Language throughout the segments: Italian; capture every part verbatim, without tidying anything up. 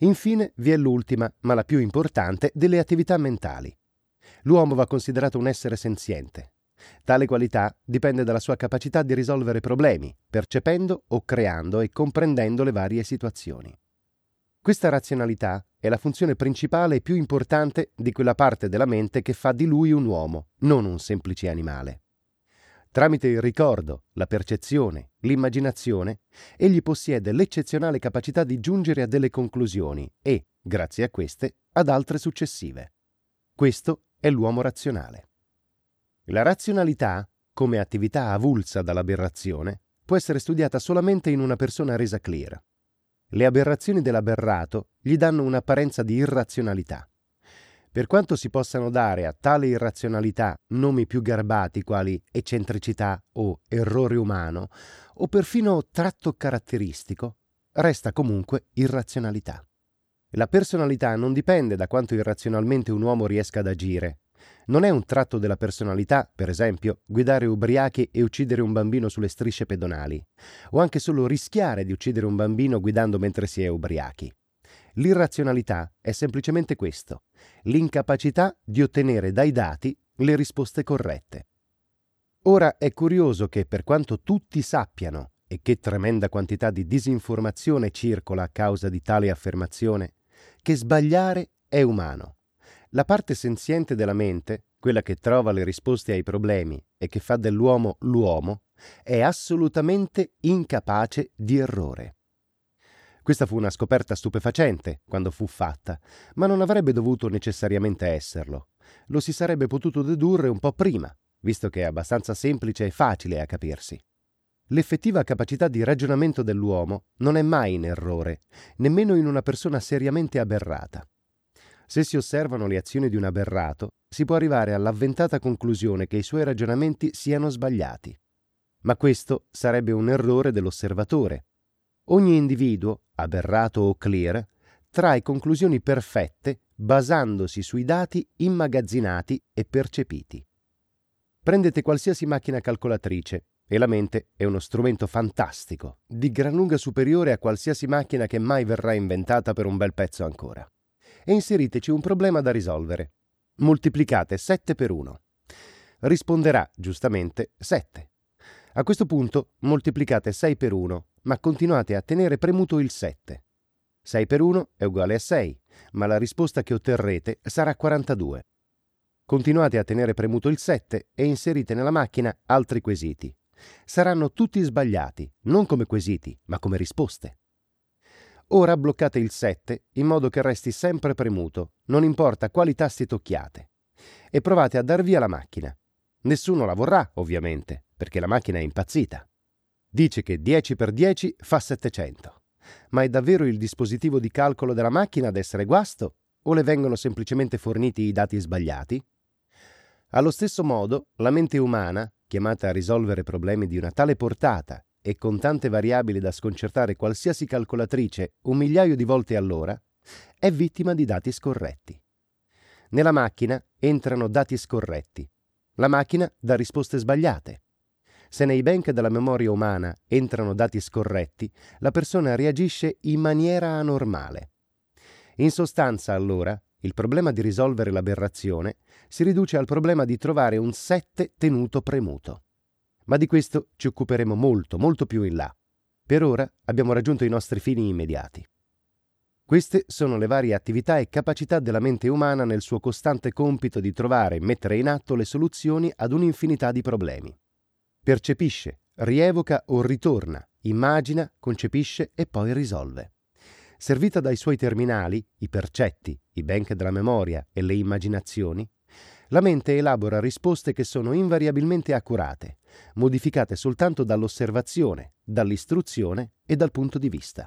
Infine vi è l'ultima, ma la più importante, delle attività mentali. L'uomo va considerato un essere senziente. Tale qualità dipende dalla sua capacità di risolvere problemi, percependo o creando e comprendendo le varie situazioni. Questa razionalità è la funzione principale e più importante di quella parte della mente che fa di lui un uomo, non un semplice animale. Tramite il ricordo, la percezione, l'immaginazione, egli possiede l'eccezionale capacità di giungere a delle conclusioni e, grazie a queste, ad altre successive. Questo è l'uomo razionale. La razionalità, come attività avulsa dall'aberrazione, può essere studiata solamente in una persona resa clear. Le aberrazioni dell'aberrato gli danno un'apparenza di irrazionalità. Per quanto si possano dare a tale irrazionalità nomi più garbati quali eccentricità o errore umano, o perfino tratto caratteristico, resta comunque irrazionalità. La personalità non dipende da quanto irrazionalmente un uomo riesca ad agire. Non è un tratto della personalità, per esempio, guidare ubriachi e uccidere un bambino sulle strisce pedonali, o anche solo rischiare di uccidere un bambino guidando mentre si è ubriachi. L'irrazionalità è semplicemente questo, l'incapacità di ottenere dai dati le risposte corrette. Ora è curioso che, per quanto tutti sappiano, e che tremenda quantità di disinformazione circola a causa di tale affermazione, che sbagliare è umano. La parte senziente della mente, quella che trova le risposte ai problemi e che fa dell'uomo l'uomo, è assolutamente incapace di errore. Questa fu una scoperta stupefacente quando fu fatta, ma non avrebbe dovuto necessariamente esserlo. Lo si sarebbe potuto dedurre un po' prima, visto che è abbastanza semplice e facile a capirsi. L'effettiva capacità di ragionamento dell'uomo non è mai in errore, nemmeno in una persona seriamente aberrata. Se si osservano le azioni di un aberrato, si può arrivare all'avventata conclusione che i suoi ragionamenti siano sbagliati. Ma questo sarebbe un errore dell'osservatore. Ogni individuo, aberrato o clear, trae conclusioni perfette basandosi sui dati immagazzinati e percepiti. Prendete qualsiasi macchina calcolatrice e la mente è uno strumento fantastico, di gran lunga superiore a qualsiasi macchina che mai verrà inventata per un bel pezzo ancora. E inseriteci un problema da risolvere. Moltiplicate sette per uno. Risponderà, giustamente, sette. A questo punto moltiplicate sei per uno, ma continuate a tenere premuto il sette. sei per uno è uguale a sei, ma la risposta che otterrete sarà quarantadue. Continuate a tenere premuto il sette e inserite nella macchina altri quesiti. Saranno tutti sbagliati, non come quesiti, ma come risposte. Ora bloccate il sette in modo che resti sempre premuto, non importa quali tasti tocchiate, e provate a dar via la macchina. Nessuno la vorrà, ovviamente, perché la macchina è impazzita. Dice che dieci per dieci fa settecento. Ma è davvero il dispositivo di calcolo della macchina ad essere guasto o le vengono semplicemente forniti i dati sbagliati? Allo stesso modo, la mente umana, chiamata a risolvere problemi di una tale portata e con tante variabili da sconcertare qualsiasi calcolatrice un migliaio di volte all'ora, è vittima di dati scorretti. Nella macchina entrano dati scorretti. La macchina dà risposte sbagliate. Se nei bank della memoria umana entrano dati scorretti, la persona reagisce in maniera anormale. In sostanza, allora, il problema di risolvere l'aberrazione si riduce al problema di trovare un sette tenuto premuto. Ma di questo ci occuperemo molto, molto più in là. Per ora abbiamo raggiunto i nostri fini immediati. Queste sono le varie attività e capacità della mente umana nel suo costante compito di trovare e mettere in atto le soluzioni ad un'infinità di problemi. Percepisce, rievoca o ritorna, immagina, concepisce e poi risolve. Servita dai suoi terminali, i percetti, i bank della memoria e le immaginazioni, la mente elabora risposte che sono invariabilmente accurate, modificate soltanto dall'osservazione, dall'istruzione e dal punto di vista.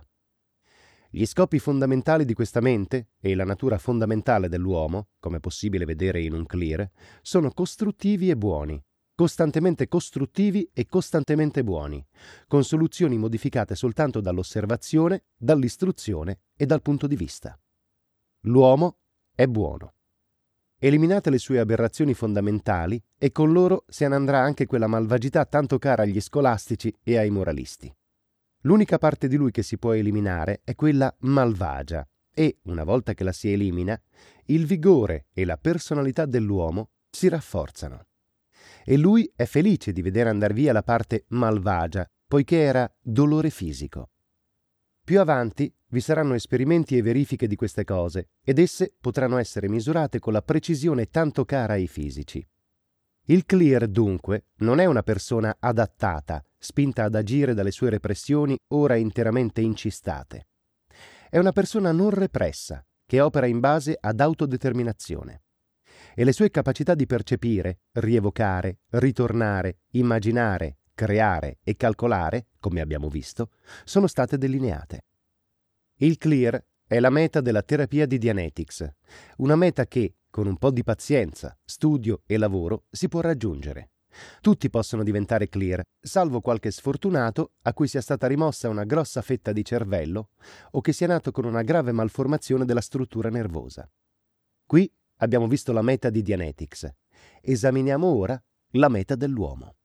Gli scopi fondamentali di questa mente e la natura fondamentale dell'uomo, come è possibile vedere in un clear, sono costruttivi e buoni, costantemente costruttivi e costantemente buoni, con soluzioni modificate soltanto dall'osservazione, dall'istruzione e dal punto di vista. L'uomo è buono. Eliminate le sue aberrazioni fondamentali e con loro se ne andrà anche quella malvagità tanto cara agli scolastici e ai moralisti. L'unica parte di lui che si può eliminare è quella malvagia, e, una volta che la si elimina, il vigore e la personalità dell'uomo si rafforzano. E lui è felice di vedere andar via la parte malvagia, poiché era dolore fisico. Più avanti vi saranno esperimenti e verifiche di queste cose, ed esse potranno essere misurate con la precisione tanto cara ai fisici. Il clear, dunque, non è una persona adattata, spinta ad agire dalle sue repressioni ora interamente incistate. È una persona non repressa, che opera in base ad autodeterminazione. E le sue capacità di percepire, rievocare, ritornare, immaginare, creare e calcolare, come abbiamo visto, sono state delineate. Il clear è la meta della terapia di Dianetics, una meta che, con un po' di pazienza, studio e lavoro, si può raggiungere. Tutti possono diventare clear, salvo qualche sfortunato a cui sia stata rimossa una grossa fetta di cervello o che sia nato con una grave malformazione della struttura nervosa. Qui abbiamo visto la meta di Dianetics. Esaminiamo ora la meta dell'uomo.